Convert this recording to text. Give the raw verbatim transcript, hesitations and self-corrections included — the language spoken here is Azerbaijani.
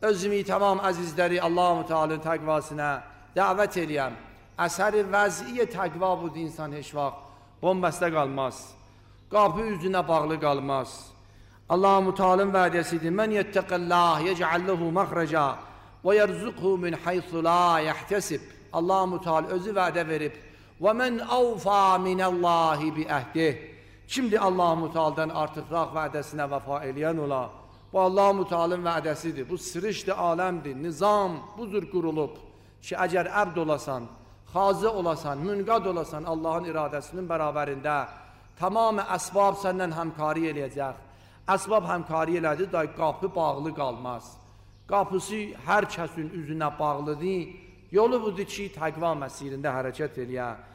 özümü tamam əzizləri Allah-u Teala'nın təqvasına dəvət eləyəm. Əsəri vəziyyə təqva budur, insan heç vaxt bombəstə qalmaz. Qapı üzünə bağlı qalmaz. Allah-u Teala'nın vədəsidir. Mən yettəqəllah yec'alləhu məxrəcə və yerzuqhu min haythu la yahtesib. Allah-u Teala özü vədə verib. Və mən avfa minəllahi bi əhdih. Kimdir Allah-u Teala'dan artıqraq vədəsinə vəfa eləyən ola? Bu Allah-u Teala'nın vədəsidir. Bu sırışdır, aləmdir, nizam budur qurulub ki, əgər əbd olasan, xazı olasan, münqad olasan Allahın iradəsinin bərabərində tamamı əsbab səndən həmkari eləyəcək. Əsbab həmkari elədi, da qapı bağlı qalmaz. Qapısı hər kəsin üzünə bağlıdır. Yolu budur ki, təqva məsirində hərəkət eləyə.